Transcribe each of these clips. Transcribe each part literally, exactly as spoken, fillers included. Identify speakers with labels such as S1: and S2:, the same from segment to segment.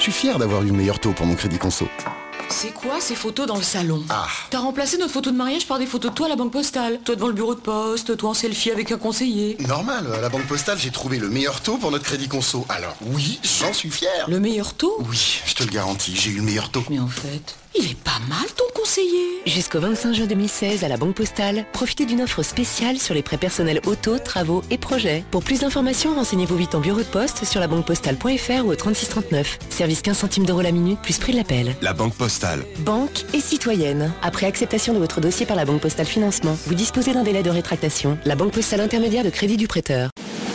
S1: suis fier d'avoir eu le meilleur taux pour mon crédit conso.
S2: C'est quoi ces photos dans le salon?
S1: Ah.
S2: T'as remplacé notre photo de mariage par des photos de toi à la banque postale. Toi devant le bureau de poste, toi en selfie avec un conseiller.
S1: Normal, à la banque postale, j'ai trouvé le meilleur taux pour notre crédit conso. Alors oui, j'en suis fier.
S2: Le meilleur taux?
S1: Oui, je te le garantis, j'ai eu le meilleur taux.
S2: Mais en fait, il est pas mal ton conseiller.
S3: Jusqu'au vingt-cinq juin deux mille seize à la Banque Postale, profitez d'une offre spéciale sur les prêts personnels auto, travaux et projets. Pour plus d'informations, renseignez-vous vite en bureau de poste sur la banque postale point f r ou au trente-six trente-neuf. Service quinze centimes d'euros la minute plus prix de l'appel.
S4: La Banque Postale.
S3: Banque et citoyenne. Après acceptation de votre dossier par la Banque Postale Financement, vous disposez d'un délai de rétractation. La Banque Postale intermédiaire de crédit du prêteur.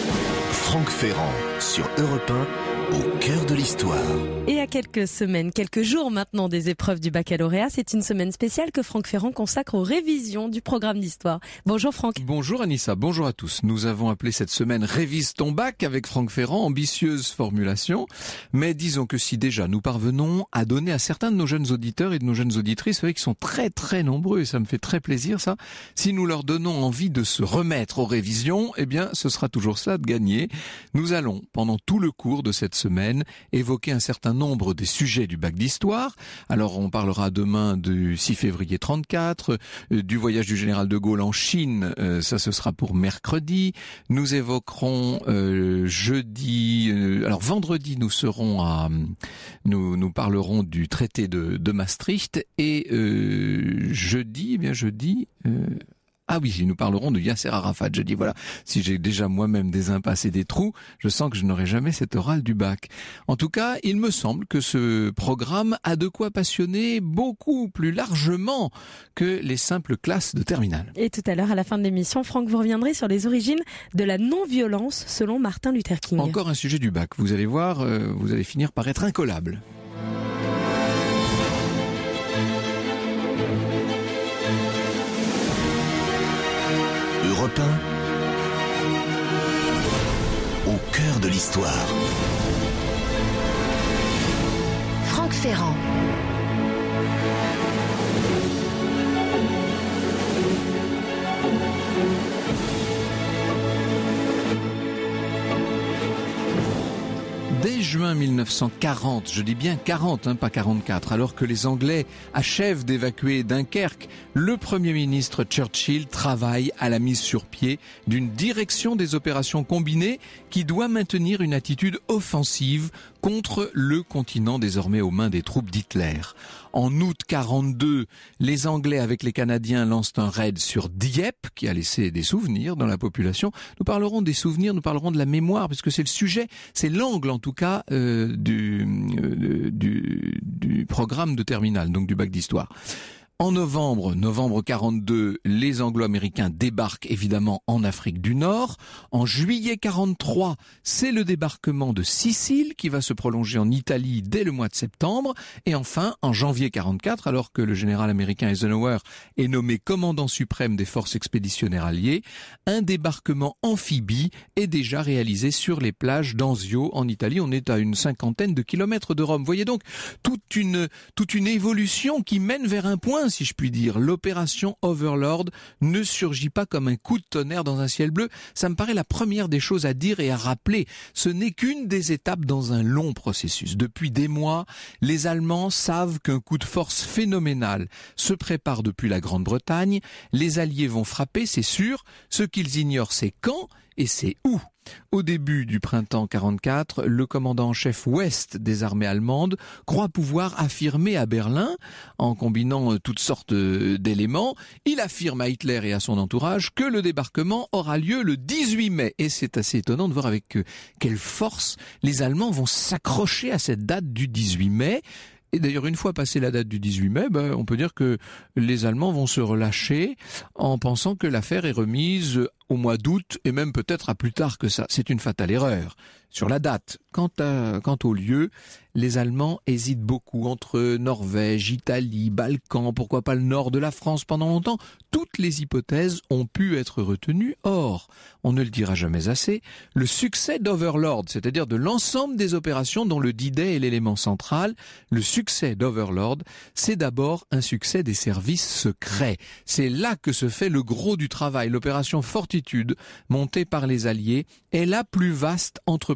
S4: Franck Ferrand sur Europe un. Au cœur de l'histoire.
S5: Et à quelques semaines, quelques jours maintenant des épreuves du baccalauréat, c'est une semaine spéciale que Franck Ferrand consacre aux révisions du programme d'histoire. Bonjour Franck.
S6: Bonjour Anissa, bonjour à tous. Nous avons appelé cette semaine Révise ton bac avec Franck Ferrand, ambitieuse formulation. Mais disons que si déjà nous parvenons à donner à certains de nos jeunes auditeurs et de nos jeunes auditrices, vous savez qu'ils sont très très nombreux et ça me fait très plaisir ça, si nous leur donnons envie de se remettre aux révisions, eh bien ce sera toujours ça de gagner. Nous allons, pendant tout le cours de cette semaine, évoquer un certain nombre des sujets du bac d'histoire. Alors on parlera demain du six février trente-quatre, euh, du voyage du général de Gaulle en Chine, euh, ça ce sera pour mercredi. Nous évoquerons euh, jeudi, euh, alors vendredi nous serons à, nous nous parlerons du traité de, de Maastricht et euh, jeudi, eh bien jeudi. Euh, Ah oui, nous parlerons de Yasser Arafat. Je dis voilà, si j'ai déjà moi-même des impasses et des trous, je sens que je n'aurai jamais cet oral du bac. En tout cas, il me semble que ce programme a de quoi passionner beaucoup plus largement que les simples classes de terminale.
S5: Et tout à l'heure, à la fin de l'émission, Franck, vous reviendrez sur les origines de la non-violence selon Martin Luther King.
S6: Encore un sujet du bac. Vous allez voir, euh, vous allez finir par être incollable.
S4: Europe un. Au cœur de l'histoire.
S3: Franck Ferrand.
S6: Dès juin mille neuf cent quarante, je dis bien quarante, hein, pas quarante-quatre, alors que les Anglais achèvent d'évacuer Dunkerque, le Premier ministre Churchill travaille à la mise sur pied d'une direction des opérations combinées qui doit maintenir une attitude offensive contre le continent désormais aux mains des troupes d'Hitler. En août quarante-deux, les Anglais avec les Canadiens lancent un raid sur Dieppe qui a laissé des souvenirs dans la population. Nous parlerons des souvenirs, nous parlerons de la mémoire puisque c'est le sujet, c'est l'angle en tout cas euh, du, euh, du, du programme de terminale, donc du bac d'histoire. En novembre, novembre quarante-deux, les Anglo-Américains débarquent évidemment en Afrique du Nord. En juillet quarante-trois, c'est le débarquement de Sicile qui va se prolonger en Italie dès le mois de septembre. Et enfin, en janvier quarante-quatre, alors que le général américain Eisenhower est nommé commandant suprême des forces expéditionnaires alliées, un débarquement amphibie est déjà réalisé sur les plages d'Anzio en Italie. On est à une cinquantaine de kilomètres de Rome. Vous voyez donc toute une, toute une évolution qui mène vers un point, si je puis dire. L'opération Overlord ne surgit pas comme un coup de tonnerre dans un ciel bleu. Ça me paraît la première des choses à dire et à rappeler. Ce n'est qu'une des étapes dans un long processus. Depuis des mois, les Allemands savent qu'un coup de force phénoménal se prépare depuis la Grande-Bretagne. Les Alliés vont frapper, c'est sûr. Ce qu'ils ignorent, c'est quand et c'est où. Au début du printemps quarante-quatre, le commandant en chef ouest des armées allemandes croit pouvoir affirmer à Berlin, en combinant toutes sortes d'éléments, il affirme à Hitler et à son entourage que le débarquement aura lieu le dix-huit mai. Et c'est assez étonnant de voir avec quelle force les Allemands vont s'accrocher à cette date du dix-huit mai. Et d'ailleurs, une fois passée la date du dix-huit mai, ben, on peut dire que les Allemands vont se relâcher en pensant que l'affaire est remise au mois d'août et même peut-être à plus tard que ça. C'est une fatale erreur. Sur la date, quant, à, quant au lieu, les Allemands hésitent beaucoup entre Norvège, Italie, Balkans, pourquoi pas le nord de la France pendant longtemps. Toutes les hypothèses ont pu être retenues. Or, on ne le dira jamais assez, le succès d'Overlord, c'est-à-dire de l'ensemble des opérations dont le D-Day est l'élément central, le succès d'Overlord, c'est d'abord un succès des services secrets. C'est là que se fait le gros du travail. L'opération Fortitude, montée par les Alliés, est la plus vaste entreprise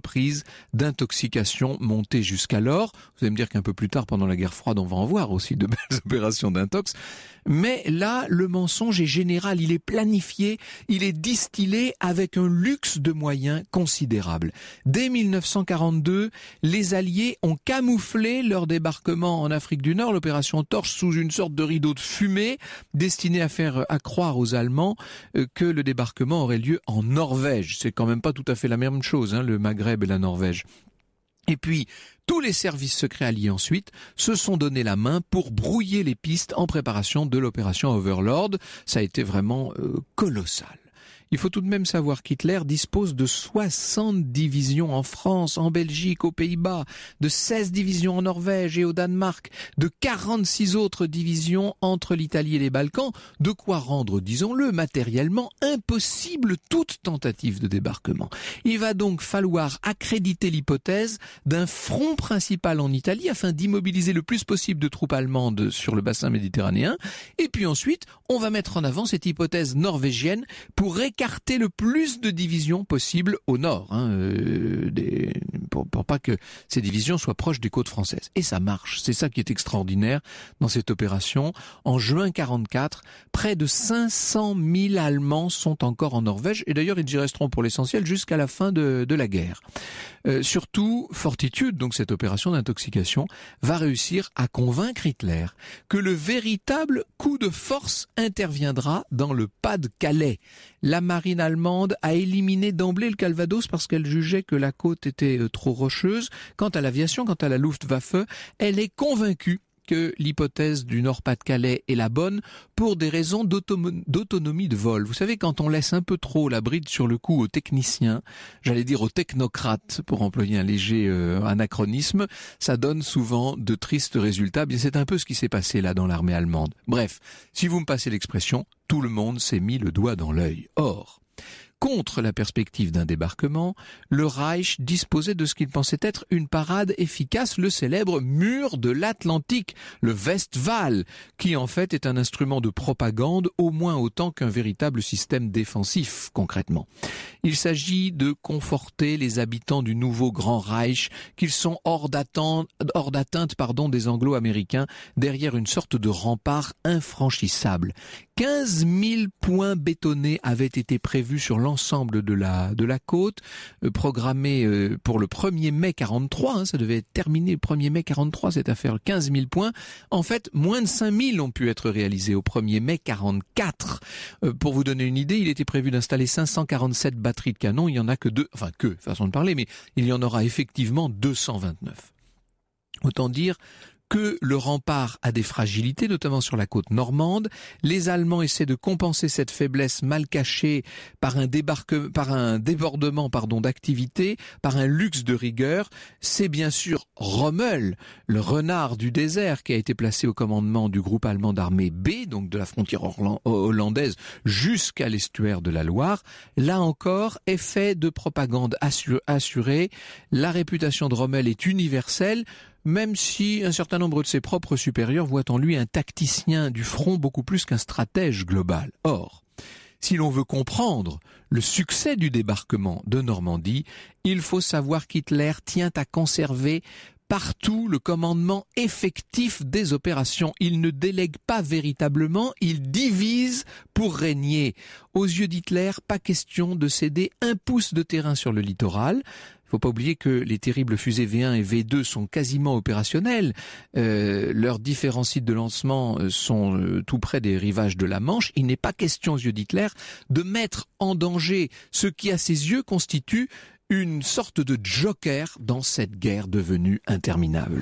S6: reprises d'intoxication montées jusqu'alors. Vous allez me dire qu'un peu plus tard, pendant la guerre froide, on va en voir aussi de belles opérations d'intox. Mais là, le mensonge est général, il est planifié, il est distillé avec un luxe de moyens considérable. Dès mille neuf cent quarante-deux, les Alliés ont camouflé leur débarquement en Afrique du Nord, l'opération Torche, sous une sorte de rideau de fumée, destiné à faire à croire aux Allemands que le débarquement aurait lieu en Norvège. C'est quand même pas tout à fait la même chose, hein, le Maghreb et la Norvège. Et puis, tous les services secrets alliés ensuite se sont donné la main pour brouiller les pistes en préparation de l'opération Overlord. Ça a été vraiment euh, colossal. Il faut tout de même savoir qu'Hitler dispose de soixante divisions en France, en Belgique, aux Pays-Bas, de seize divisions en Norvège et au Danemark, de quarante-six autres divisions entre l'Italie et les Balkans, de quoi rendre, disons-le, matériellement impossible toute tentative de débarquement. Il va donc falloir accréditer l'hypothèse d'un front principal en Italie afin d'immobiliser le plus possible de troupes allemandes sur le bassin méditerranéen, et puis ensuite, on va mettre en avant cette hypothèse norvégienne pour écarter le plus de divisions possible au nord, hein, euh, des, pour, pour pas que ces divisions soient proches des côtes françaises. Et ça marche, c'est ça qui est extraordinaire dans cette opération. En juin quarante-quatre, près de cinq cent mille Allemands sont encore en Norvège, et d'ailleurs ils y resteront pour l'essentiel jusqu'à la fin de, de la guerre. Euh, surtout, Fortitude, donc cette opération d'intoxication, va réussir à convaincre Hitler que le véritable coup de force interviendra dans le Pas-de-Calais. La marine allemande a éliminé d'emblée le Calvados parce qu'elle jugeait que la côte était trop rocheuse. Quant à l'aviation, quant à la Luftwaffe, elle est convaincue que l'hypothèse du Nord-Pas-de-Calais est la bonne pour des raisons d'autonomie, d'autonomie de vol. Vous savez, quand on laisse un peu trop la bride sur le cou aux techniciens, j'allais dire aux technocrates, pour employer un léger euh, anachronisme, ça donne souvent de tristes résultats. Bien, c'est un peu ce qui s'est passé là dans l'armée allemande. Bref, si vous me passez l'expression, tout le monde s'est mis le doigt dans l'œil. Or, contre la perspective d'un débarquement, le Reich disposait de ce qu'il pensait être une parade efficace, le célèbre mur de l'Atlantique, le Westwall, qui en fait est un instrument de propagande au moins autant qu'un véritable système défensif, concrètement. Il s'agit de conforter les habitants du nouveau Grand Reich, qu'ils sont hors d'atteinte, hors d'atteinte, pardon, des Anglo-Américains, derrière une sorte de rempart infranchissable. quinze mille points bétonnés avaient été prévus sur l'ensemble de la de la côte, euh, programmés euh, pour le premier mai quarante-trois, hein, ça devait être terminé le premier mai quarante-trois, cette affaire, quinze mille points. En fait, moins de cinq mille ont pu être réalisés au premier mai quarante-quatre. Euh, pour vous donner une idée, il était prévu d'installer cinq cent quarante-sept batteries de canons, il y en a que deux, enfin que, façon de parler, mais il y en aura effectivement deux cent vingt-neuf. Autant dire que le rempart a des fragilités, notamment sur la côte normande. Les Allemands essaient de compenser cette faiblesse mal cachée par un débarque, par un débordement, pardon, d'activité, par un luxe de rigueur. C'est bien sûr Rommel, le renard du désert, qui a été placé au commandement du groupe allemand d'armée B, donc de la frontière hollandaise jusqu'à l'estuaire de la Loire. Là encore, effet de propagande assuré. La réputation de Rommel est universelle, même si un certain nombre de ses propres supérieurs voient en lui un tacticien du front beaucoup plus qu'un stratège global. Or, si l'on veut comprendre le succès du débarquement de Normandie, il faut savoir qu'Hitler tient à conserver partout le commandement effectif des opérations. Il ne délègue pas véritablement, il divise pour régner. Aux yeux d'Hitler, pas question de céder un pouce de terrain sur le littoral. Il ne faut pas oublier que les terribles fusées V un et V deux sont quasiment opérationnelles. Euh, leurs différents sites de lancement sont euh, tout près des rivages de la Manche. Il n'est pas question aux yeux d'Hitler de mettre en danger ce qui à ses yeux constitue une sorte de joker dans cette guerre devenue interminable.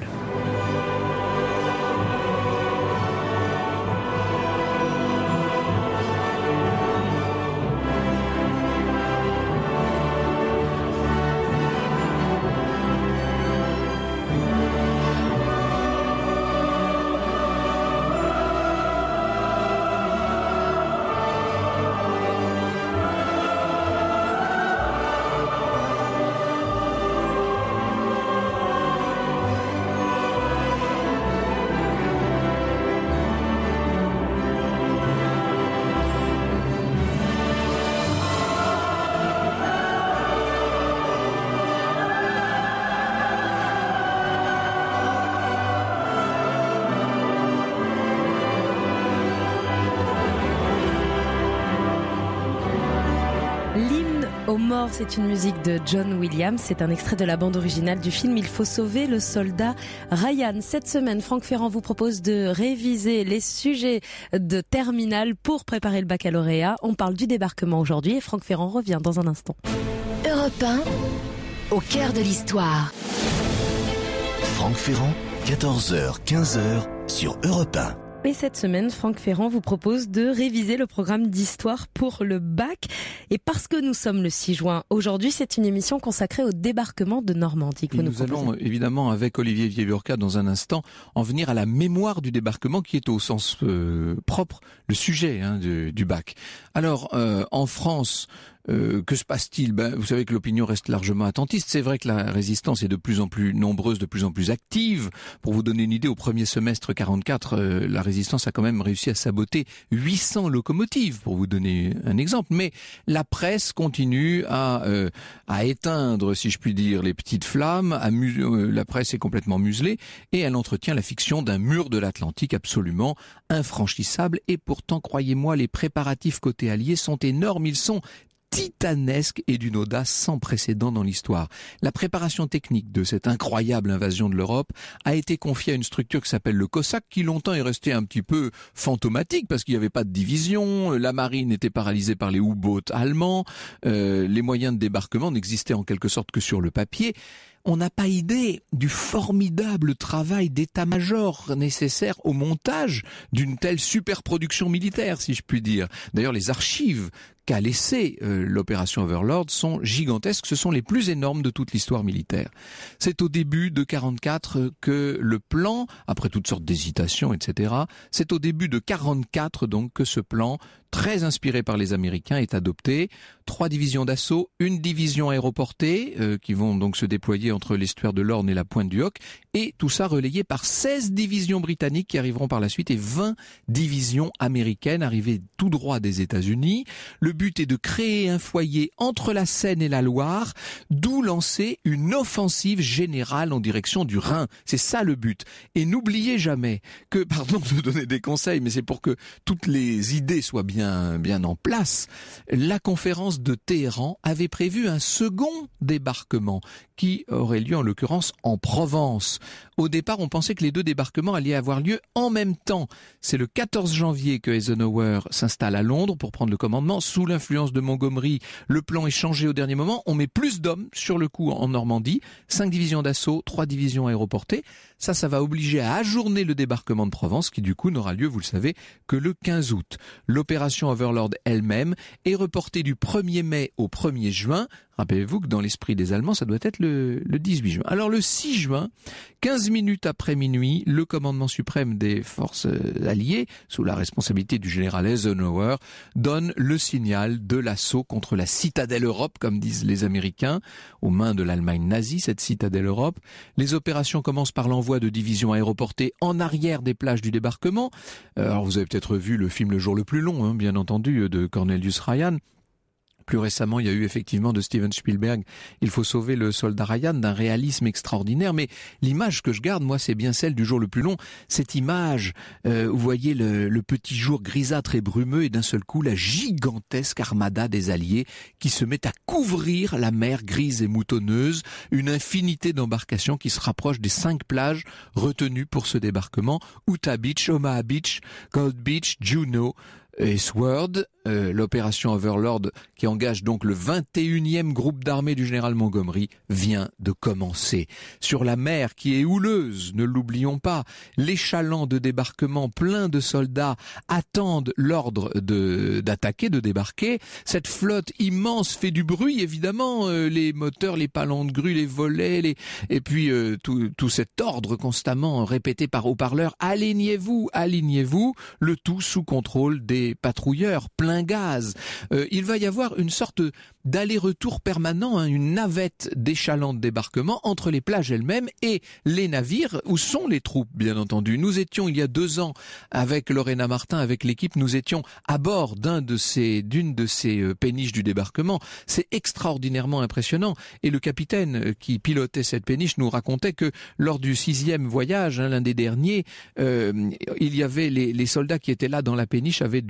S5: Aux morts, c'est une musique de John Williams. C'est un extrait de la bande originale du film Il faut sauver le soldat Ryan. Cette semaine, Franck Ferrand vous propose de réviser les sujets de terminale pour préparer le baccalauréat. On parle du débarquement aujourd'hui et Franck Ferrand revient dans un instant.
S7: Europe un, au cœur de l'histoire.
S4: Franck Ferrand, quatorze heures quinze sur Europe un.
S5: Et cette semaine, Franck Ferrand vous propose de réviser le programme d'histoire pour le bac. Et parce que nous sommes le six juin, aujourd'hui, c'est une émission consacrée au débarquement de Normandie que vous nous
S6: Nous
S5: proposez.
S6: allons évidemment, avec Olivier Vieillurca, dans un instant, en venir à la mémoire du débarquement qui est au sens euh, propre le sujet hein, du, du bac. Alors, euh, en France... Euh, que se passe-t-il? Ben, vous savez que l'opinion reste largement attentiste. C'est vrai que la résistance est de plus en plus nombreuse, de plus en plus active. Pour vous donner une idée, au premier semestre quarante-quatre, euh, la résistance a quand même réussi à saboter huit cents locomotives, pour vous donner un exemple. Mais la presse continue à, euh, à éteindre, si je puis dire, les petites flammes. À mu- euh, la presse est complètement muselée et elle entretient la fiction d'un mur de l'Atlantique absolument infranchissable. Et pourtant, croyez-moi, les préparatifs côté alliés sont énormes. Ils sont titanesque et d'une audace sans précédent dans l'histoire. La préparation technique de cette incroyable invasion de l'Europe a été confiée à une structure qui s'appelle le Cossack, qui longtemps est restée un petit peu fantomatique parce qu'il n'y avait pas de division, la marine était paralysée par les U-boats allemands, euh, les moyens de débarquement n'existaient en quelque sorte que sur le papier. On n'a pas idée du formidable travail d'état-major nécessaire au montage d'une telle superproduction militaire, si je puis dire. D'ailleurs, les archives qu'a laissé euh, l'opération Overlord sont gigantesques, ce sont les plus énormes de toute l'histoire militaire. C'est au début de quarante-quatre que le plan, après toutes sortes d'hésitations, et cetera, c'est au début de quarante-quatre donc que ce plan, très inspiré par les Américains, est adopté. Trois divisions d'assaut, une division aéroportée, euh, qui vont donc se déployer entre l'estuaire de l'Orne et la pointe du Hoc, et tout ça relayé par seize divisions britanniques qui arriveront par la suite et vingt divisions américaines arrivées tout droit des États-Unis. Le but est de créer un foyer entre la Seine et la Loire, d'où lancer une offensive générale en direction du Rhin. C'est ça le but. Et n'oubliez jamais que, pardon de donner des conseils, mais c'est pour que toutes les idées soient bien, bien en place, la conférence de Téhéran avait prévu un second débarquement qui aurait lieu en l'occurrence en Provence. Au départ, on pensait que les deux débarquements allaient avoir lieu en même temps. C'est le quatorze janvier que Eisenhower s'installe à Londres pour prendre le commandement. Sous l'influence de Montgomery, le plan est changé au dernier moment. On met plus d'hommes sur le coup en Normandie. Cinq divisions d'assaut, trois divisions aéroportées. Ça, ça va obliger à ajourner le débarquement de Provence qui du coup n'aura lieu, vous le savez, que le quinze août. L'opération Overlord elle-même est reportée du premier mai au premier juin. Rappelez-vous que dans l'esprit des Allemands, ça doit être le, le dix-huit juin. Alors le six juin, quinze minutes après minuit, le commandement suprême des forces alliées, sous la responsabilité du général Eisenhower, donne le signal de l'assaut contre la citadelle Europe, comme disent les Américains, aux mains de l'Allemagne nazie, cette citadelle Europe. Les opérations commencent par l'envoi de divisions aéroportées en arrière des plages du débarquement. Alors vous avez peut-être vu le film Le jour le plus long, hein, bien entendu, de Cornelius Ryan. Plus récemment, il y a eu effectivement de Steven Spielberg, Il faut sauver le soldat Ryan, d'un réalisme extraordinaire. Mais l'image que je garde, moi, c'est bien celle du jour le plus long. Cette image, euh, vous voyez le, le petit jour grisâtre et brumeux et d'un seul coup, la gigantesque armada des Alliés qui se met à couvrir la mer grise et moutonneuse. Une infinité d'embarcations qui se rapprochent des cinq plages retenues pour ce débarquement. Utah Beach, Omaha Beach, Gold Beach, Juneau et Sword. Euh, l'opération Overlord, qui engage donc le vingt et unième groupe d'armée du général Montgomery, vient de commencer. Sur la mer qui est houleuse, ne l'oublions pas, les chalands de débarquement pleins de soldats attendent l'ordre de, d'attaquer, de débarquer. Cette flotte immense fait du bruit, évidemment, euh, les moteurs, les palans de grue, les volets, les... et puis euh, tout, tout cet ordre constamment répété par haut-parleurs. Alignez-vous, alignez-vous, le tout sous contrôle des patrouilleurs plein gaz. Euh, il va y avoir une sorte d'aller-retour permanent, hein, une navette des chalands de débarquement entre les plages elles-mêmes et les navires où sont les troupes, bien entendu. Nous étions il y a deux ans avec Lorena Martin, avec l'équipe, nous étions à bord d'un de ces, d'une de ces euh, péniches du débarquement. C'est extraordinairement impressionnant. Et le capitaine qui pilotait cette péniche nous racontait que lors du sixième voyage, hein, l'un des derniers, euh, il y avait les, les soldats qui étaient là dans la péniche avaient dû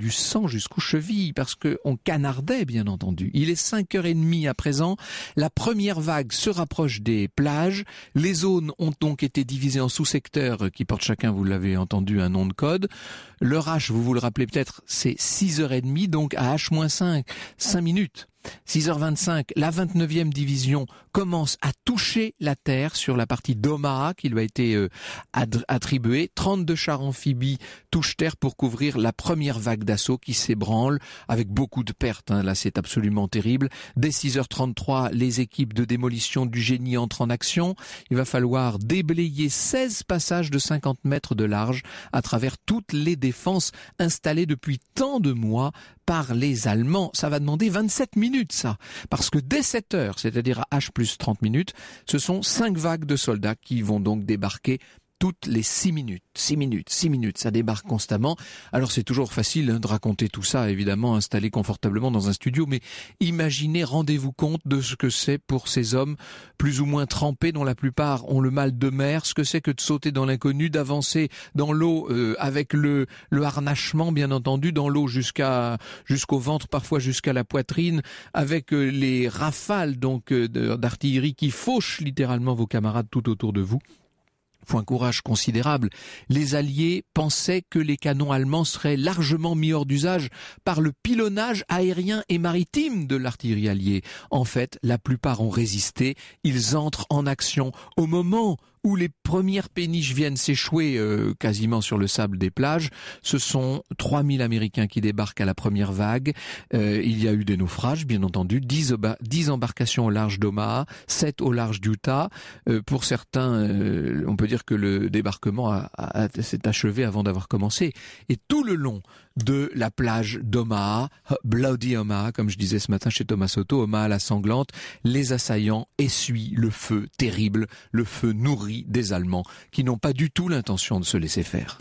S6: du sang jusqu'aux chevilles parce qu'on canardait, bien entendu. Il est cinq heures trente à présent. La première vague se rapproche des plages. Les zones ont donc été divisées en sous-secteurs qui portent chacun, vous l'avez entendu, un nom de code. Leur H, vous vous le rappelez peut-être, c'est six heures trente, donc à H moins cinq, cinq minutes. six heures vingt-cinq, la vingt-neuvième division commence à toucher la terre sur la partie d'Omaha qui lui a été euh, attribuée. trente-deux chars amphibies touchent terre pour couvrir la première vague d'assaut qui s'ébranle avec beaucoup de pertes. Hein. Là, c'est absolument terrible. Dès six heures trente-trois, les équipes de démolition du génie entrent en action. Il va falloir déblayer seize passages de cinquante mètres de large à travers toutes les défenses installées depuis tant de mois par les Allemands. Ça va demander vingt-sept minutes, ça. Parce que dès sept heures, c'est-à-dire à H plus trente minutes, ce sont cinq vagues de soldats qui vont donc débarquer toutes les six minutes, six minutes, six minutes, ça débarque constamment. Alors c'est toujours facile hein, de raconter tout ça, évidemment, installé confortablement dans un studio, mais imaginez, rendez-vous compte de ce que c'est pour ces hommes plus ou moins trempés, dont la plupart ont le mal de mer, ce que c'est que de sauter dans l'inconnu, d'avancer dans l'eau euh, avec le, le harnachement, bien entendu, dans l'eau jusqu'à jusqu'au ventre, parfois jusqu'à la poitrine, avec euh, les rafales donc euh, d'artillerie qui fauchent littéralement vos camarades tout autour de vous. Faut un courage considérable. Les Alliés pensaient que les canons allemands seraient largement mis hors d'usage par le pilonnage aérien et maritime de l'artillerie alliée. En fait, la plupart ont résisté. Ils entrent en action au moment où les premières péniches viennent s'échouer euh, quasiment sur le sable des plages. Ce sont trois mille Américains qui débarquent à la première vague. Euh, il y a eu des naufrages, bien entendu, dix, dix embarcations au large d'Omaha, sept au large d'Utah. Euh, pour certains, euh, on peut dire que le débarquement a, a, a, s'est achevé avant d'avoir commencé. Et tout le long de la plage d'Omaha, Bloody Omaha, comme je disais ce matin chez Thomas Soto, Omaha la sanglante, les assaillants essuient le feu terrible, le feu nourri des Allemands, qui n'ont pas du tout l'intention de se laisser faire.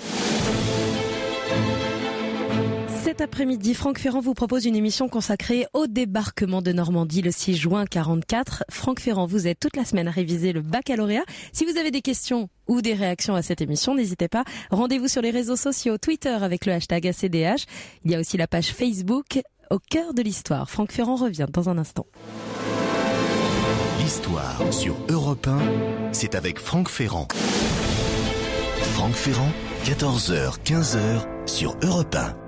S5: Cet après-midi, Franck Ferrand vous propose une émission consacrée au débarquement de Normandie le six juin quarante-quatre. Franck Ferrand, vous êtes toute la semaine à réviser le baccalauréat. Si vous avez des questions ou des réactions à cette émission, n'hésitez pas. Rendez-vous sur les réseaux sociaux, Twitter avec le hashtag A C D H. Il y a aussi la page Facebook Au cœur de l'histoire. Franck Ferrand revient dans un instant.
S4: L'histoire sur Europe un, c'est avec Franck Ferrand. Franck Ferrand, quatorze heures quinze sur Europe un.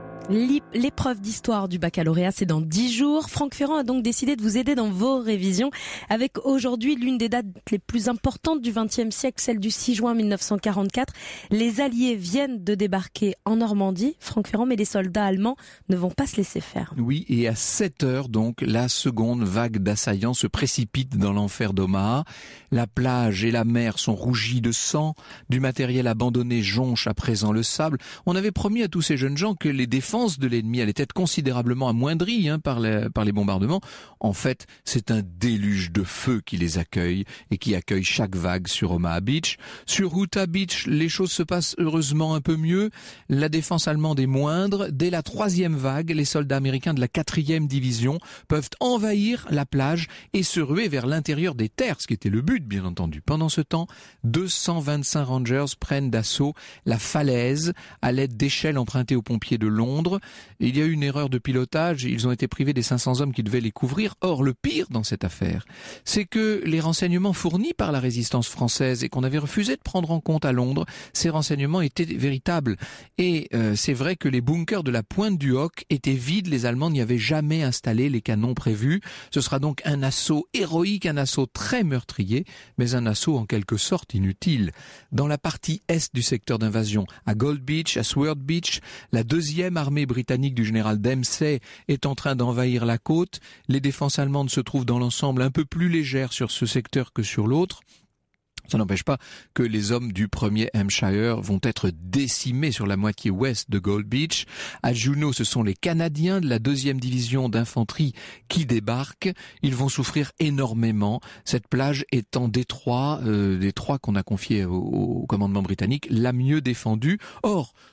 S5: L'épreuve d'histoire du baccalauréat, c'est dans dix jours. Franck Ferrand a donc décidé de vous aider dans vos révisions avec aujourd'hui l'une des dates les plus importantes du vingtième siècle, celle du six juin mille neuf cent quarante-quatre. Les Alliés viennent de débarquer en Normandie, Franck Ferrand, mais les soldats allemands ne vont pas se laisser faire.
S6: Oui, et à sept heures donc, la seconde vague d'assaillants se précipite dans l'enfer d'Omaha. La plage et la mer sont rougies de sang, du matériel abandonné jonche à présent le sable. On avait promis à tous ces jeunes gens que les défenses de l'ennemi allait être considérablement amoindrie hein, par, les, par les bombardements. En fait, c'est un déluge de feu qui les accueille et qui accueille chaque vague sur Omaha Beach. Sur Utah Beach, les choses se passent heureusement un peu mieux. La défense allemande est moindre. Dès la troisième vague, les soldats américains de la quatrième division peuvent envahir la plage et se ruer vers l'intérieur des terres, ce qui était le but, bien entendu. Pendant ce temps, deux cent vingt-cinq Rangers prennent d'assaut la falaise à l'aide d'échelles empruntées aux pompiers de Londres. Il y a eu une erreur de pilotage, ils ont été privés des cinq cents hommes qui devaient les couvrir. Or, le pire dans cette affaire, c'est que les renseignements fournis par la résistance française et qu'on avait refusé de prendre en compte à Londres, ces renseignements étaient véritables. Et euh, c'est vrai que les bunkers de la pointe du Hoc étaient vides, les Allemands n'y avaient jamais installé les canons prévus. Ce sera donc un assaut héroïque, un assaut très meurtrier, mais un assaut en quelque sorte inutile. Dans la partie est du secteur d'invasion, à Gold Beach, à Sword Beach, la deuxième armée britannique du général Dempsey est en train d'envahir la côte. Les défenses allemandes se trouvent dans l'ensemble un peu plus légères sur ce secteur que sur l'autre. Ça n'empêche pas que les hommes du premier Hampshire vont être décimés sur la moitié ouest de Gold Beach. À Juneau, ce sont les Canadiens de la deuxième division d'infanterie qui débarquent. Ils vont souffrir énormément. Cette plage étant des trois, euh, des trois qu'on a confiés au, au commandement britannique, la mieux défendue. Or,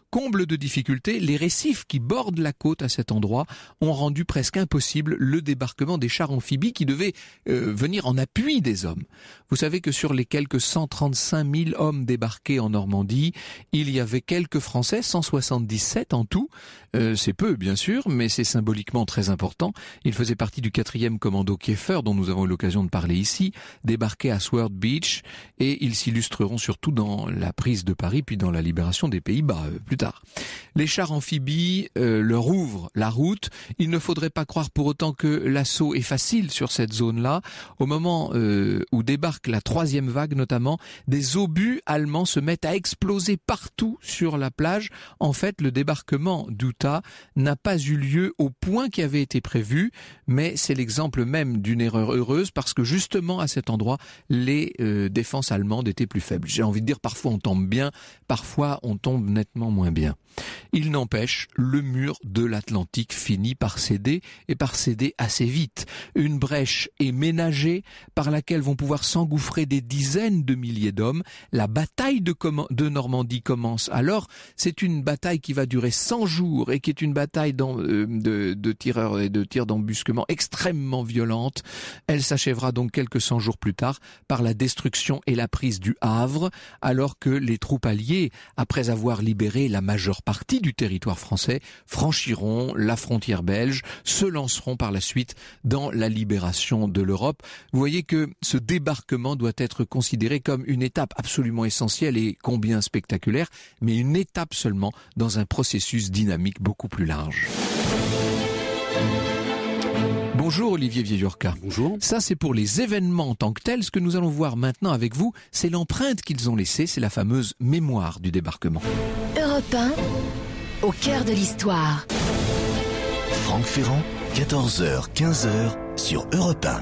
S6: comble de difficulté, les récifs qui bordent la côte à cet endroit ont rendu presque impossible le débarquement des chars amphibies qui devaient euh, venir en appui des hommes. Vous savez que sur les quelques cent trente-cinq mille hommes débarqués en Normandie, il y avait quelques Français, cent soixante-dix-sept en tout. Euh, c'est peu bien sûr, mais c'est symboliquement très important. Ils faisaient partie du quatrième commando Kieffer, dont nous avons eu l'occasion de parler ici, débarqués à Sword Beach, et ils s'illustreront surtout dans la prise de Paris, puis dans la libération des Pays-Bas euh, plus tard. Les chars amphibies euh, leur ouvrent la route. Il ne faudrait pas croire pour autant que l'assaut est facile sur cette zone-là. Au moment euh, où débarque la troisième vague notamment, des obus allemands se mettent à exploser partout sur la plage. En fait, le débarquement d'Utah n'a pas eu lieu au point qui avait été prévu, mais c'est l'exemple même d'une erreur heureuse parce que justement à cet endroit, les euh, défenses allemandes étaient plus faibles. J'ai envie de dire parfois on tombe bien, parfois on tombe nettement moins bien. Il n'empêche, le mur de l'Atlantique finit par céder et par céder assez vite. Une brèche est ménagée par laquelle vont pouvoir s'engouffrer des dizaines de milliers d'hommes. La bataille de, Com- de Normandie commence alors. C'est une bataille qui va durer cent jours et qui est une bataille dans, euh, de, de tireurs et de tirs d'embusquement extrêmement violente. Elle s'achèvera donc quelques cent jours plus tard par la destruction et la prise du Havre, alors que les troupes alliées, après avoir libéré la majeure partie du territoire français, franchiront la frontière belge, se lanceront par la suite dans la libération de l'Europe. Vous voyez que ce débarquement doit être considéré comme une étape absolument essentielle et combien spectaculaire, mais une étape seulement dans un processus dynamique beaucoup plus large. Bonjour Olivier Vieillorca.
S8: Bonjour.
S6: Ça c'est pour les événements en tant que tels. Ce que nous allons voir maintenant avec vous, c'est l'empreinte qu'ils ont laissée, c'est la fameuse mémoire du débarquement.
S7: Europe un, au cœur de l'histoire.
S4: Franck Ferrand, quatorze heures quinze sur Europe un.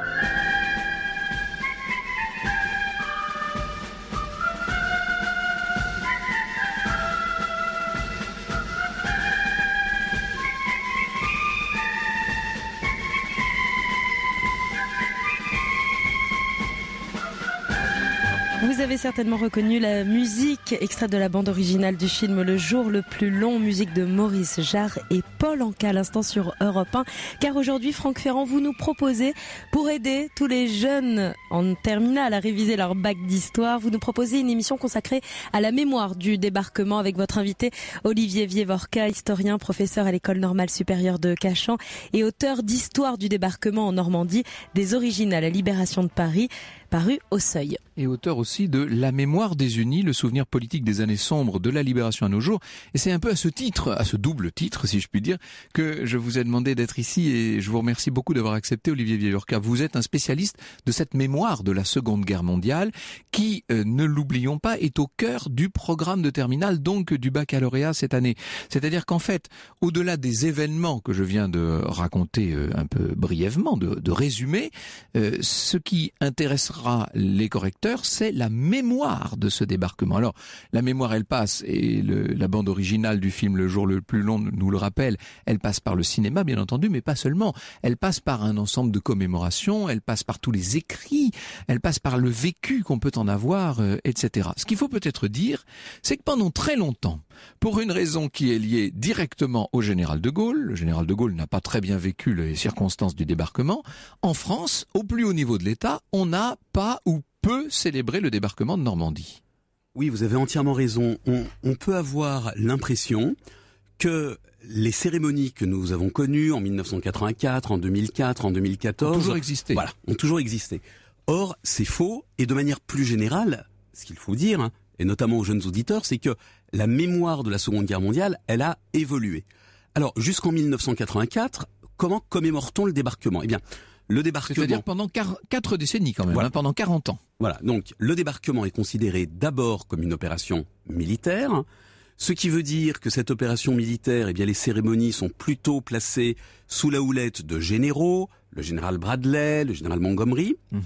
S5: Vous avez certainement reconnu la musique extraite de la bande originale du film Le jour le plus long, musique de Maurice Jarre et Paul Anka à l'instant sur Europe un. Car aujourd'hui, Franck Ferrand, vous nous proposez, pour aider tous les jeunes en terminale à réviser leur bac d'histoire, vous nous proposez une émission consacrée à la mémoire du débarquement avec votre invité Olivier Vieillorca, historien, professeur à l'École normale supérieure de Cachan et auteur d'Histoire du débarquement en Normandie, des origines à la libération de Paris, paru au Seuil.
S6: Et auteur aussi de La mémoire des Unis, le souvenir politique des années sombres de la libération à nos jours. Et c'est un peu à ce titre, à ce double titre, si je puis dire, que je vous ai demandé d'être ici et je vous remercie beaucoup d'avoir accepté, Olivier Vieillorca. Vous êtes un spécialiste de cette mémoire de la Seconde Guerre mondiale qui, euh, ne l'oublions pas, est au cœur du programme de terminale, donc du baccalauréat cette année. C'est-à-dire qu'en fait, au-delà des événements que je viens de raconter euh, un peu brièvement, de, de résumer, euh, ce qui intéressera les correcteurs, c'est la mémoire de ce débarquement. Alors, la mémoire, elle passe, et le, la bande originale du film Le jour le plus long nous le rappelle, elle passe par le cinéma, bien entendu, mais pas seulement. Elle passe par un ensemble de commémorations, elle passe par tous les écrits, elle passe par le vécu qu'on peut en avoir, euh, et cetera. Ce qu'il faut peut-être dire, c'est que pendant très longtemps, pour une raison qui est liée directement au général de Gaulle, le général de Gaulle n'a pas très bien vécu les circonstances du débarquement, en France, au plus haut niveau de l'État, on n'a pas ou peu célébrer le débarquement de Normandie.
S8: Oui, vous avez entièrement raison. On, on peut avoir l'impression que les cérémonies que nous avons connues en mille neuf cent quatre-vingt-quatre, en deux mille quatre, en deux mille quatorze...
S6: Ont toujours existé.
S8: Voilà, ont toujours existé. Or, c'est faux, et de manière plus générale, ce qu'il faut dire, hein, et notamment aux jeunes auditeurs, c'est que la mémoire de la Seconde Guerre mondiale, elle a évolué. Alors, jusqu'en mille neuf cent quatre-vingt-quatre, comment commémore-t-on le débarquement ? Eh bien, le débarquement...
S6: C'est-à-dire pendant quatre décennies quand même,
S8: voilà.
S6: hein, pendant quarante ans.
S8: Voilà, donc le débarquement est considéré d'abord comme une opération militaire, ce qui veut dire que cette opération militaire, eh bien les cérémonies sont plutôt placées sous la houlette de généraux, le général Bradley, le général Montgomery. Mmh.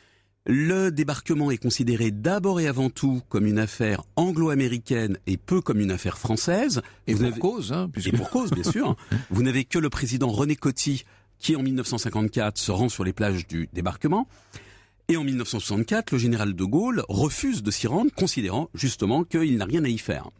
S8: Le débarquement est considéré d'abord et avant tout comme une affaire anglo-américaine et peu comme une affaire française.
S6: Et
S8: Vous
S6: pour
S8: avez...
S6: cause, hein, puisque...
S8: Et pour cause, bien sûr. Vous n'avez que le président René Coty qui, en mille neuf cent cinquante-quatre, se rend sur les plages du débarquement. Et en mille neuf cent soixante-quatre, le général de Gaulle refuse de s'y rendre, considérant justement qu'il n'a rien à y faire.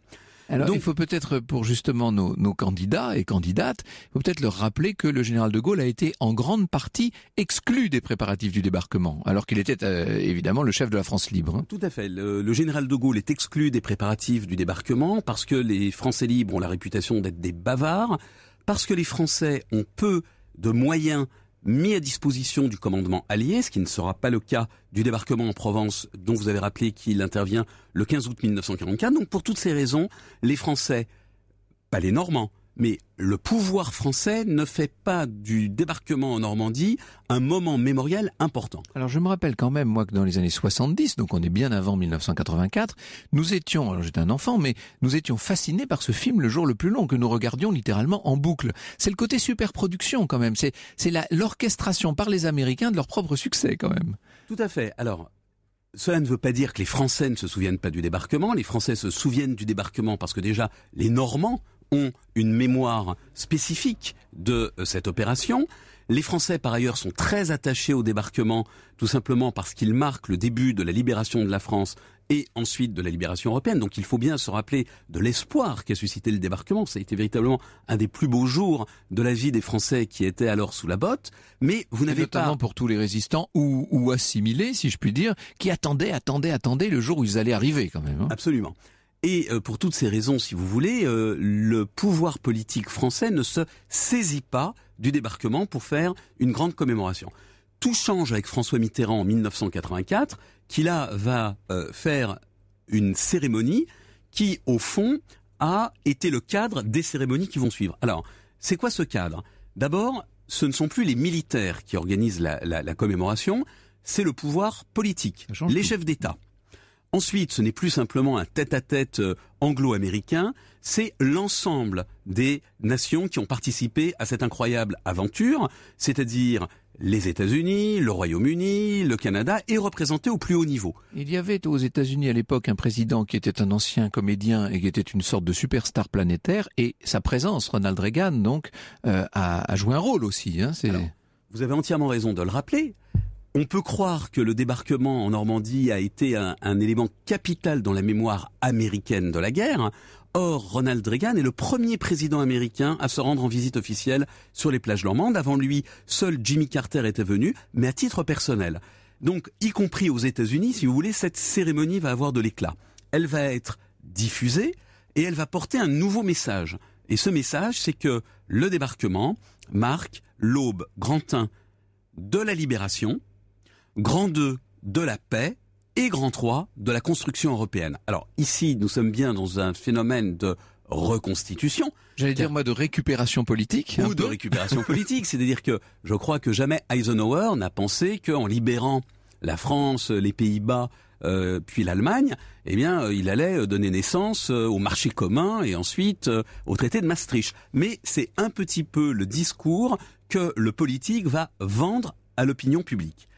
S6: Alors
S8: Donc,
S6: il faut peut-être, pour justement nos, nos candidats et candidates, il faut peut-être leur rappeler que le général de Gaulle a été en grande partie exclu des préparatifs du débarquement, alors qu'il était euh, évidemment le chef de la France libre. Hein.
S8: Tout à fait. Le, le général de Gaulle est exclu des préparatifs du débarquement parce que les Français libres ont la réputation d'être des bavards, parce que les Français ont peu de moyens mis à disposition du commandement allié, ce qui ne sera pas le cas du débarquement en Provence, dont vous avez rappelé qu'il intervient le quinze août mille neuf cent quarante-quatre. Donc pour toutes ces raisons, les Français, pas les Normands, mais le pouvoir français ne fait pas du débarquement en Normandie un moment mémoriel important.
S6: Alors je me rappelle quand même, moi, que dans les années soixante-dix, donc on est bien avant mille neuf cent quatre-vingt-quatre, nous étions, alors j'étais un enfant, mais nous étions fascinés par ce film Le jour le plus long, que nous regardions littéralement en boucle. C'est le côté superproduction quand même, c'est, c'est la, l'orchestration par les Américains de leur propre succès quand même.
S8: Tout à fait. Alors, cela ne veut pas dire que les Français ne se souviennent pas du débarquement. Les Français se souviennent du débarquement parce que déjà, les Normands ont une mémoire spécifique de cette opération. Les Français, par ailleurs, sont très attachés au débarquement, tout simplement parce qu'il marque le début de la libération de la France et ensuite de la libération européenne. Donc il faut bien se rappeler de l'espoir qu'a suscité le débarquement. Ça a été véritablement un des plus beaux jours de la vie des Français qui étaient alors sous la botte. Mais vous n'avez pas...
S6: Notamment pour tous les résistants ou, ou assimilés, si je puis dire, qui attendaient, attendaient, attendaient le jour où ils allaient arriver quand même. Hein.
S8: Absolument. Et euh, pour toutes ces raisons, si vous voulez, euh, le pouvoir politique français ne se saisit pas du débarquement pour faire une grande commémoration. Tout change avec François Mitterrand en mille neuf cent quatre-vingt-quatre, qui là va euh, faire une cérémonie qui, au fond, a été le cadre des cérémonies qui vont suivre. Alors, c'est quoi ce cadre ? D'abord, ce ne sont plus les militaires qui organisent la, la, la commémoration, c'est le pouvoir politique, les
S6: tout.
S8: chefs d'État. Ensuite, ce n'est plus simplement un tête-à-tête anglo-américain, c'est l'ensemble des nations qui ont participé à cette incroyable aventure, c'est-à-dire les États-Unis, le Royaume-Uni, le Canada, et représentés au plus haut niveau.
S6: Il y avait aux États-Unis à l'époque un président qui était un ancien comédien et qui était une sorte de superstar planétaire, et sa présence, Ronald Reagan, donc, euh, a, a joué un rôle aussi. Hein, c'est...
S8: Alors, vous avez entièrement raison de le rappeler. On peut croire que le débarquement en Normandie a été un, un élément capital dans la mémoire américaine de la guerre. Or, Ronald Reagan est le premier président américain à se rendre en visite officielle sur les plages normandes. Avant lui, seul Jimmy Carter était venu, mais à titre personnel. Donc, y compris aux États-Unis, si vous voulez, cette cérémonie va avoir de l'éclat. Elle va être diffusée et elle va porter un nouveau message. Et ce message, c'est que le débarquement marque l'aube grand un de la libération, grand deux de la paix et grand trois de la construction européenne. Alors ici, nous sommes bien dans un phénomène de reconstitution.
S6: J'allais dire, moi, de récupération politique.
S8: Ou de peu. récupération politique. C'est-à-dire que je crois que jamais Eisenhower n'a pensé qu'en libérant la France, les Pays-Bas, euh, puis l'Allemagne, eh bien, euh, il allait donner naissance euh, au marché commun et ensuite euh, au traité de Maastricht. Mais c'est un petit peu le discours que le politique va vendre à l'opinion publique.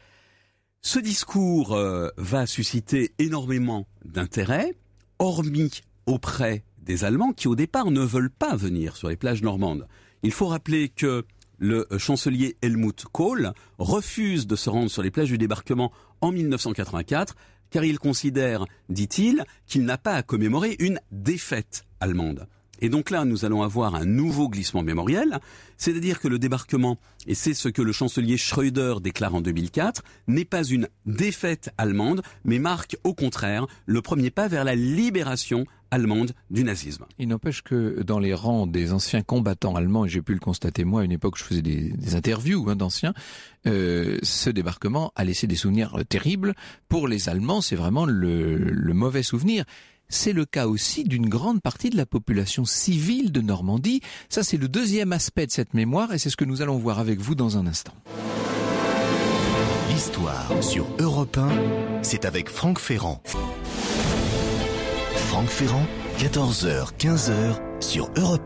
S8: Ce discours euh, va susciter énormément d'intérêt, hormis auprès des Allemands qui au départ ne veulent pas venir sur les plages normandes. Il faut rappeler que le chancelier Helmut Kohl refuse de se rendre sur les plages du débarquement en mille neuf cent quatre-vingt-quatre car il considère, dit-il, qu'il n'a pas à commémorer une défaite allemande. Et donc là, nous allons avoir un nouveau glissement mémoriel, c'est-à-dire que le débarquement, et c'est ce que le chancelier Schröder déclare en deux mille quatre, n'est pas une défaite allemande, mais marque au contraire le premier pas vers la libération allemande du nazisme.
S6: Il n'empêche que dans les rangs des anciens combattants allemands, et j'ai pu le constater moi à une époque où je faisais des, des interviews hein, d'anciens, euh, ce débarquement a laissé des souvenirs terribles. Pour les Allemands, c'est vraiment le, le mauvais souvenir. C'est le cas aussi d'une grande partie de la population civile de Normandie. Ça, c'est le deuxième aspect de cette mémoire et c'est ce que nous allons voir avec vous dans un instant.
S4: L'histoire sur Europe un, c'est avec Franck Ferrand. Franck Ferrand, quatorze heures quinze sur Europe un.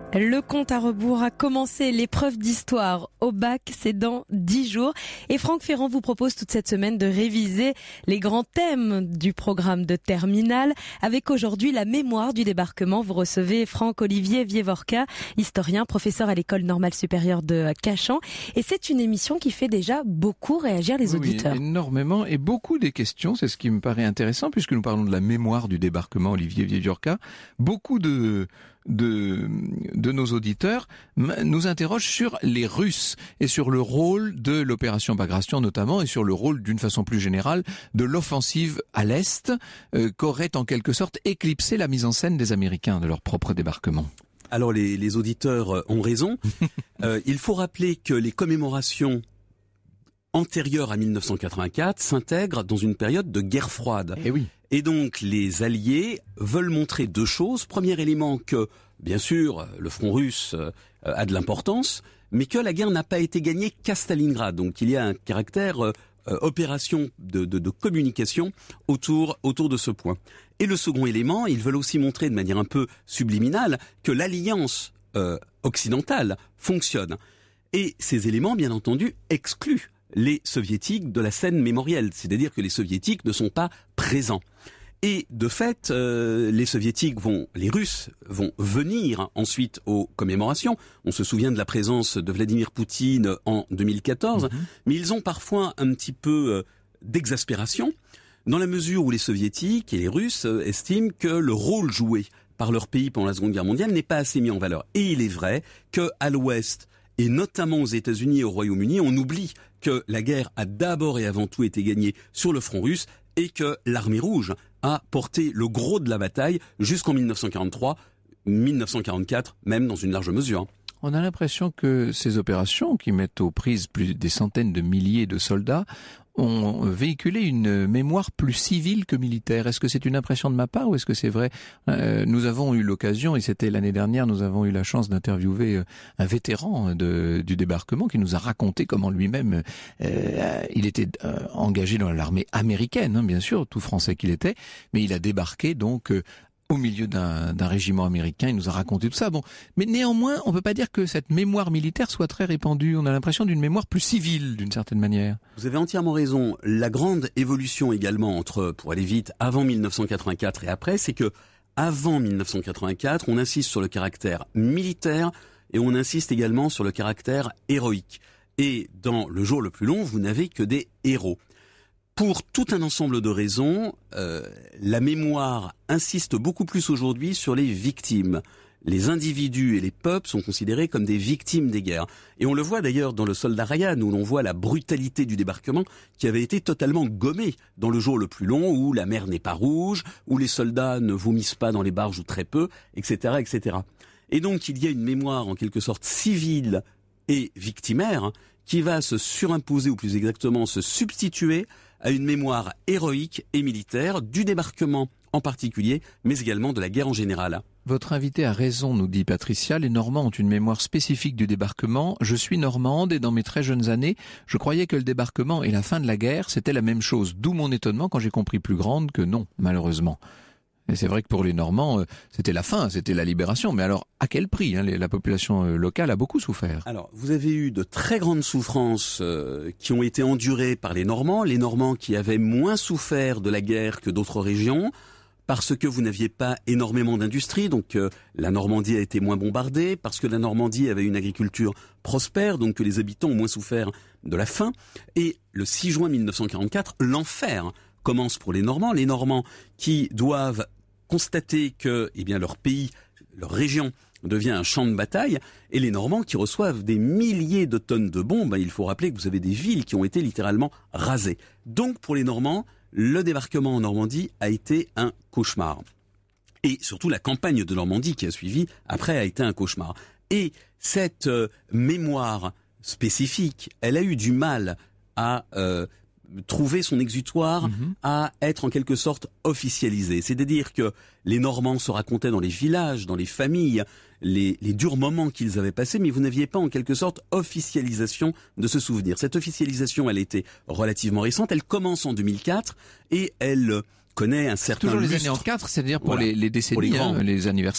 S5: Le compte à rebours a commencé. L'épreuve d'histoire au bac, c'est dans dix jours. Et Franck Ferrand vous propose toute cette semaine de réviser les grands thèmes du programme de terminale avec aujourd'hui la mémoire du débarquement. Vous recevez Franck-Olivier Vievorka, historien, professeur à l'école normale supérieure de Cachan. Et c'est une émission qui fait déjà beaucoup réagir les auditeurs.
S6: Oui, énormément. Et beaucoup des questions, c'est ce qui me paraît intéressant puisque nous parlons de la mémoire du débarquement, Olivier Vievorka. Beaucoup de... De, de nos auditeurs nous interrogent sur les Russes et sur le rôle de l'opération Bagration notamment et sur le rôle d'une façon plus générale de l'offensive à l'Est euh, qu'aurait en quelque sorte éclipsé la mise en scène des Américains de leur propre débarquement.
S8: Alors les, les auditeurs ont raison. euh, il faut rappeler que les commémorations antérieures à mille neuf cent quatre-vingt-quatre s'intègrent dans une période de guerre froide.
S6: Et oui.
S8: Et donc les Alliés veulent montrer deux choses. Premier élément que, bien sûr, le front russe euh, a de l'importance, mais que la guerre n'a pas été gagnée qu'à Stalingrad. Donc il y a un caractère euh, euh, opération de, de, de communication autour, autour de ce point. Et le second élément, ils veulent aussi montrer de manière un peu subliminale que l'alliance euh, occidentale fonctionne. Et ces éléments, bien entendu, excluent les soviétiques de la scène mémorielle, c'est-à-dire que les soviétiques ne sont pas présents. Et de fait, euh, les soviétiques vont, les Russes vont venir ensuite aux commémorations. On se souvient de la présence de Vladimir Poutine en deux mille quatorze, mmh. mais ils ont parfois un petit peu euh, d'exaspération, dans la mesure où les soviétiques et les Russes euh, estiment que le rôle joué par leur pays pendant la Seconde Guerre mondiale n'est pas assez mis en valeur. Et il est vrai qu'à l'Ouest, et notamment aux États-Unis et au Royaume-Uni, on oublie que la guerre a d'abord et avant tout été gagnée sur le front russe et que l'armée rouge a porté le gros de la bataille jusqu'en mille neuf cent quarante-trois, mille neuf cent quarante-quatre, même dans une large mesure.
S6: On a l'impression que ces opérations qui mettent aux prises plus des centaines de milliers de soldats ont véhiculé une mémoire plus civile que militaire. Est-ce que c'est une impression de ma part ou est-ce que c'est vrai ? euh, Nous avons eu l'occasion, et c'était l'année dernière, nous avons eu la chance d'interviewer un vétéran de, du débarquement qui nous a raconté comment lui-même, euh, il était euh, engagé dans l'armée américaine, hein, bien sûr, tout français qu'il était, mais il a débarqué donc... Euh, au milieu d'un, d'un régiment américain, il nous a raconté tout ça. Bon, mais néanmoins, on peut pas dire que cette mémoire militaire soit très répandue. On a l'impression d'une mémoire plus civile, d'une certaine manière.
S8: Vous avez entièrement raison. La grande évolution également entre, pour aller vite, avant mille neuf cent quatre-vingt-quatre et après, c'est que avant mille neuf cent quatre-vingt-quatre, on insiste sur le caractère militaire et on insiste également sur le caractère héroïque. Et dans Le jour le plus long, vous n'avez que des héros. Pour tout un ensemble de raisons, euh, la mémoire insiste beaucoup plus aujourd'hui sur les victimes. Les individus et les peuples sont considérés comme des victimes des guerres. Et on le voit d'ailleurs dans Le Soldat Ryan, où l'on voit la brutalité du débarquement qui avait été totalement gommée dans Le jour le plus long, où la mer n'est pas rouge, où les soldats ne vomissent pas dans les barges ou très peu, et cetera, et cetera. Et donc il y a une mémoire en quelque sorte civile et victimaire qui va se surimposer, ou plus exactement se substituer à une mémoire héroïque et militaire du débarquement en particulier, mais également de la guerre en général.
S6: Votre invité a raison, nous dit Patricia. Les Normands ont une mémoire spécifique du débarquement. Je suis normande et dans mes très jeunes années, je croyais que le débarquement et la fin de la guerre, c'était la même chose. D'où mon étonnement quand j'ai compris plus grande que non, malheureusement. Et c'est vrai que pour les Normands, c'était la fin, c'était la libération. Mais alors, à quel prix, hein? La population locale a beaucoup souffert.
S8: Alors, vous avez eu de très grandes souffrances euh, qui ont été endurées par les Normands. Les Normands qui avaient moins souffert de la guerre que d'autres régions, parce que vous n'aviez pas énormément d'industrie. Donc, euh, la Normandie a été moins bombardée, parce que la Normandie avait une agriculture prospère, donc que les habitants ont moins souffert de la faim. Et le six juin mille neuf cent quarante-quatre, l'enfer commence pour les Normands. Les Normands qui doivent constater que eh bien, leur pays, leur région devient un champ de bataille, et les Normands qui reçoivent des milliers de tonnes de bombes. Il faut rappeler que vous avez des villes qui ont été littéralement rasées. Donc pour les Normands, le débarquement en Normandie a été un cauchemar. Et surtout la campagne de Normandie qui a suivi après a été un cauchemar. Et cette euh, mémoire spécifique, elle a eu du mal à... Euh, trouver son exutoire, mmh. à être en quelque sorte officialisé. C'est-à-dire que les Normands se racontaient dans les villages, dans les familles, les, les durs moments qu'ils avaient passés, mais vous n'aviez pas en quelque sorte officialisation de ce souvenir. Cette officialisation, elle était relativement récente, elle commence en deux mille quatre et elle connaît un certain
S6: toujours
S8: lustre.
S6: Les années en quatre, c'est-à-dire pour,
S8: voilà.
S6: les, les décennies, pour les, hein, les anniversaires.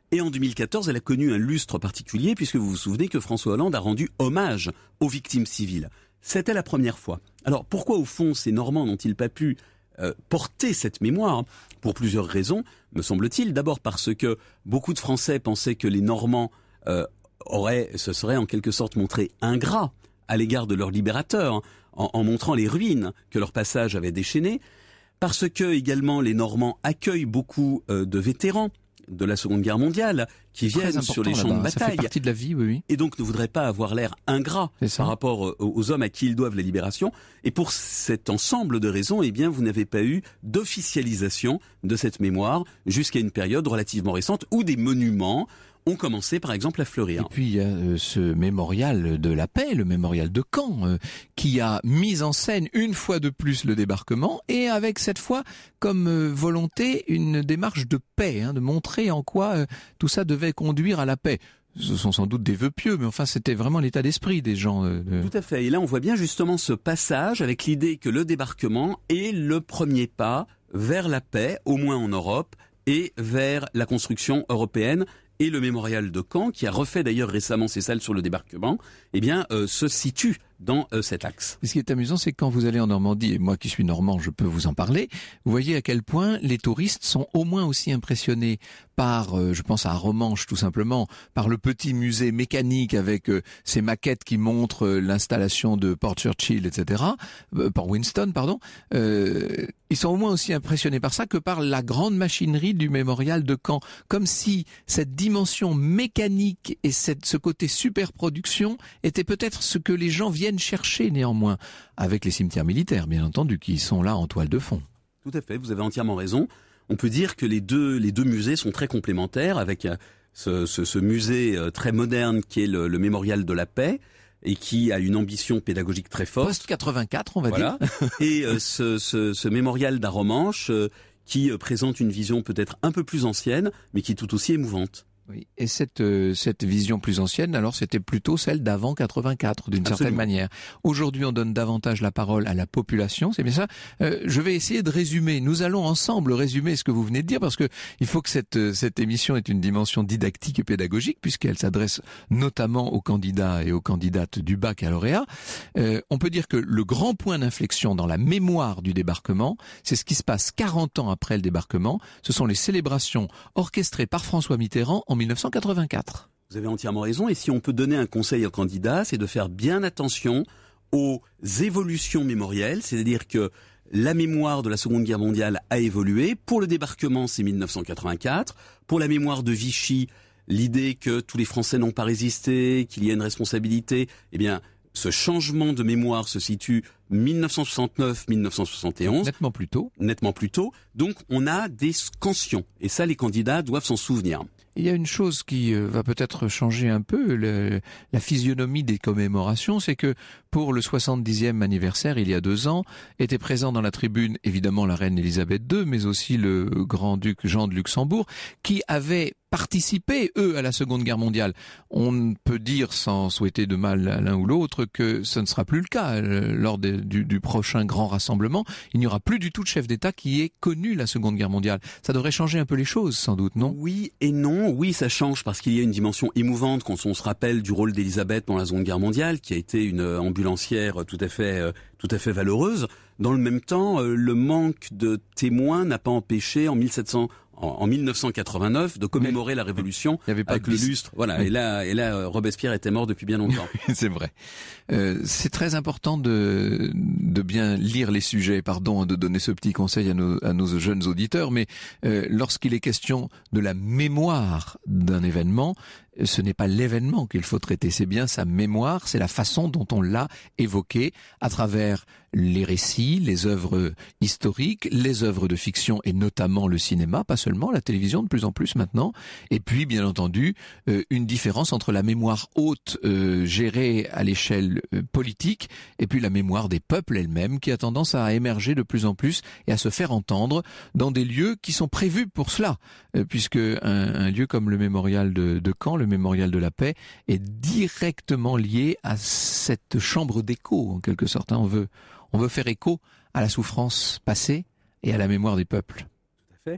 S8: Et en deux mille quatorze, elle a connu un lustre particulier puisque vous vous souvenez que François Hollande a rendu hommage aux victimes civiles. C'était la première fois. Alors pourquoi au fond ces Normands n'ont-ils pas pu euh, porter cette mémoire ? Pour plusieurs raisons, me semble-t-il. D'abord parce que beaucoup de Français pensaient que les Normands euh, auraient, se seraient en quelque sorte montrés ingrats à l'égard de leur libérateur, hein, en, en montrant les ruines que leur passage avait déchaînées. Parce que également les Normands accueillent beaucoup euh, de vétérans de la Seconde Guerre mondiale qui viennent sur les champs de bataille.
S6: Ça fait partie de la vie, oui, oui.
S8: Et donc ne voudraient pas avoir l'air ingrat par rapport aux, aux hommes à qui ils doivent la libération. Et pour cet ensemble de raisons, eh bien, vous n'avez pas eu d'officialisation de cette mémoire jusqu'à une période relativement récente où des monuments ont commencé par exemple à fleurir.
S6: Et puis il y a euh, ce mémorial de la paix, le mémorial de Caen, euh, qui a mis en scène une fois de plus le débarquement et avec cette fois comme euh, volonté une démarche de paix, hein, de montrer en quoi euh, tout ça devait conduire à la paix. Ce sont sans doute des vœux pieux, mais enfin c'était vraiment l'état d'esprit des gens. Euh, de...
S8: Tout à fait. Et là on voit bien justement ce passage avec l'idée que le débarquement est le premier pas vers la paix, au moins en Europe, et vers la construction européenne. Et le mémorial de Caen, qui a refait d'ailleurs récemment ses salles sur le débarquement, eh bien, euh, se situe dans euh, cet axe.
S6: Et ce qui est amusant, c'est que quand vous allez en Normandie, et moi qui suis normand, je peux vous en parler, vous voyez à quel point les touristes sont au moins aussi impressionnés par, euh, je pense à Romanche tout simplement, par le petit musée mécanique avec euh, ces maquettes qui montrent euh, l'installation de Port Churchill, et cetera, euh, Port Winston, pardon. Euh, ils sont au moins aussi impressionnés par ça que par la grande machinerie du mémorial de Caen. Comme si cette dimension mécanique et cette, ce côté superproduction était peut-être ce que les gens viennent chercher néanmoins, avec les cimetières militaires, bien entendu, qui sont là en toile de fond.
S8: Tout à fait, vous avez entièrement raison. On peut dire que les deux, les deux musées sont très complémentaires, avec ce, ce, ce musée très moderne qui est le, le mémorial de la paix, et qui a une ambition pédagogique très forte.
S6: Post quatre-vingt-quatre, on va
S8: voilà. dire. Et euh, ce, ce, ce mémorial d'Arromanches, euh, qui euh, présente une vision peut-être un peu plus ancienne, mais qui est tout aussi émouvante.
S6: Oui. Et cette euh, cette vision plus ancienne, alors c'était plutôt celle d'avant quatre-vingt-quatre, d'une certaine manière. Aujourd'hui, on donne davantage la parole à la population, c'est bien ça. Euh, je vais essayer de résumer. Nous allons ensemble résumer ce que vous venez de dire, parce que il faut que cette cette émission ait une dimension didactique et pédagogique, puisqu'elle s'adresse notamment aux candidats et aux candidates du baccalauréat. Euh, on peut dire que le grand point d'inflexion dans la mémoire du débarquement, c'est ce qui se passe quarante ans après le débarquement. Ce sont les célébrations orchestrées par François Mitterrand en mille neuf cent quatre-vingt-quatre.
S8: Vous avez entièrement raison, et si on peut donner un conseil aux candidats, c'est de faire bien attention aux évolutions mémorielles, c'est-à-dire que la mémoire de la Seconde Guerre mondiale a évolué. Pour le débarquement, c'est mille neuf cent quatre-vingt-quatre. Pour la mémoire de Vichy, l'idée que tous les Français n'ont pas résisté, qu'il y a une responsabilité, eh bien, ce changement de mémoire se situe mille neuf cent soixante-neuf mille neuf cent soixante et onze.
S6: Nettement plus tôt.
S8: Nettement plus tôt. Donc, on a des scansions. Et ça, les candidats doivent s'en souvenir.
S6: Il y a une chose qui va peut-être changer un peu le, la physionomie des commémorations, c'est que pour le soixante-dixième anniversaire, il y a deux ans, était présent dans la tribune évidemment la reine Elisabeth deux, mais aussi le grand-duc Jean de Luxembourg, qui avait participé, eux, à la Seconde Guerre mondiale. On peut dire, sans souhaiter de mal à l'un ou l'autre, que ce ne sera plus le cas. Lors de, du, du prochain grand rassemblement, il n'y aura plus du tout de chef d'État qui ait connu la Seconde Guerre mondiale. Ça devrait changer un peu les choses, sans doute, non ?
S8: Oui et non. Oui, ça change parce qu'il y a une dimension émouvante quand on se rappelle du rôle d'Elisabeth pendant la Seconde Guerre mondiale, qui a été une ambulancière tout à fait, tout à fait valeureuse. Dans le même temps, le manque de témoins n'a pas empêché en mille sept cents en mille neuf cent quatre-vingt-neuf de commémorer oui. la Révolution avec le lustre. Voilà. Oui. Et là, et là, Robespierre était mort depuis bien longtemps.
S6: C'est vrai. Euh, c'est très important de de bien lire les sujets. Pardon de donner ce petit conseil à nos à nos jeunes auditeurs, mais euh, lorsqu'il est question de la mémoire d'un événement, ce n'est pas l'événement qu'il faut traiter, c'est bien sa mémoire, c'est la façon dont on l'a évoqué à travers les récits, les œuvres historiques, les œuvres de fiction et notamment le cinéma, pas seulement la télévision de plus en plus maintenant, et puis bien entendu euh, une différence entre la mémoire haute euh, gérée à l'échelle euh, politique et puis la mémoire des peuples elle-même qui a tendance à émerger de plus en plus et à se faire entendre dans des lieux qui sont prévus pour cela, euh, puisque un, un lieu comme le mémorial de, de Caen, le mémorial de la paix, est directement lié à cette chambre d'écho en quelque sorte. On veut On veut faire écho à la souffrance passée et à la mémoire des peuples.
S8: Tout à fait.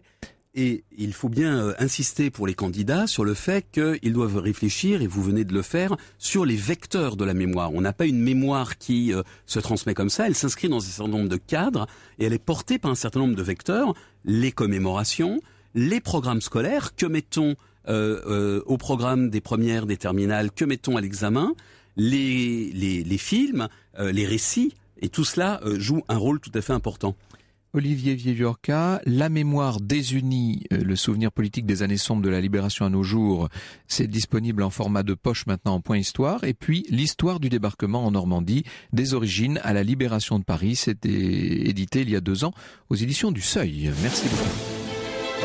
S8: Et il faut bien euh, insister pour les candidats sur le fait qu'ils doivent réfléchir, et vous venez de le faire, sur les vecteurs de la mémoire. On n'a pas une mémoire qui euh, se transmet comme ça, elle s'inscrit dans un certain nombre de cadres et elle est portée par un certain nombre de vecteurs, les commémorations, les programmes scolaires, que mettons euh, euh, au programme des premières, des terminales, que mettons à l'examen, les, les, les films, euh, les récits, et tout cela euh, joue un rôle tout à fait important.
S6: Olivier Vieillorca, La mémoire désunie, euh, le souvenir politique des années sombres de la libération à nos jours, c'est disponible en format de poche maintenant en point histoire. Et puis, l'histoire du débarquement en Normandie, des origines à la libération de Paris, c'était édité il y a deux ans aux éditions du Seuil. Merci beaucoup.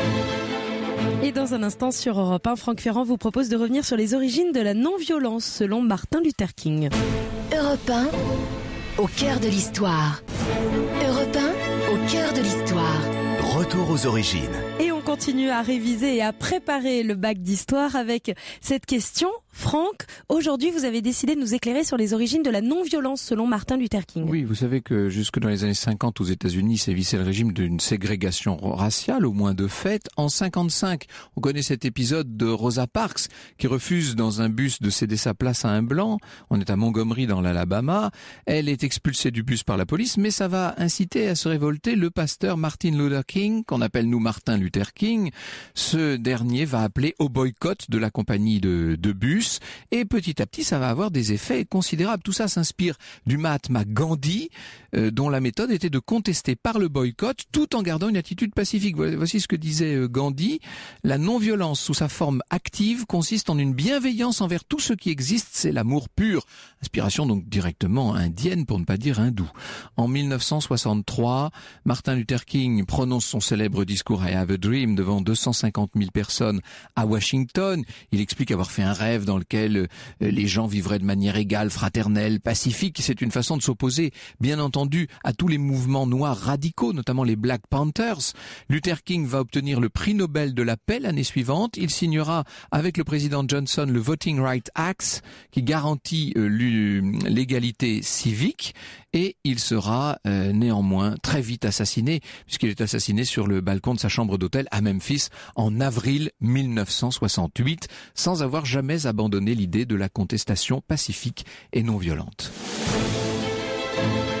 S5: Et dans un instant sur Europe un, Franck Ferrand vous propose de revenir sur les origines de la non-violence selon Martin Luther King.
S7: Europe un, au cœur de l'histoire. Europe un, au cœur de l'histoire.
S4: Retour aux origines.
S5: Et on continue à réviser et à préparer le bac d'histoire avec cette question. Franck, aujourd'hui vous avez décidé de nous éclairer sur les origines de la non-violence selon Martin Luther King.
S6: Oui, vous savez que jusque dans les années cinquante aux États-Unis sévissait le régime d'une ségrégation raciale, au moins de fait. En cinquante-cinq, on connaît cet épisode de Rosa Parks qui refuse dans un bus de céder sa place à un blanc. On est à Montgomery dans l'Alabama. Elle est expulsée du bus par la police, mais ça va inciter à se révolter le pasteur Martin Luther King, qu'on appelle nous Martin Luther King. Ce dernier va appeler au boycott de la compagnie de, de bus. Et petit à petit, ça va avoir des effets considérables. Tout ça s'inspire du Mahatma Gandhi, euh, dont la méthode était de contester par le boycott tout en gardant une attitude pacifique. Voici ce que disait Gandhi. La non-violence sous sa forme active consiste en une bienveillance envers tout ce qui existe, c'est l'amour pur. Inspiration donc directement indienne, pour ne pas dire hindoue. En mille neuf cent soixante-trois, Martin Luther King prononce son célèbre discours I Have a Dream devant deux cent cinquante mille personnes à Washington. Il explique avoir fait un rêve dans lequel les gens vivraient de manière égale, fraternelle, pacifique. C'est une façon de s'opposer, bien entendu, à tous les mouvements noirs radicaux, notamment les Black Panthers. Luther King va obtenir le prix Nobel de la paix l'année suivante. Il signera avec le président Johnson le Voting Rights Act qui garantit euh, l'égalité civique, et il sera euh, néanmoins très vite assassiné, puisqu'il est assassiné sur le balcon de sa chambre d'hôtel à Memphis en avril mille neuf cent soixante-huit, sans avoir jamais abandonné l'idée de la contestation pacifique et non violente.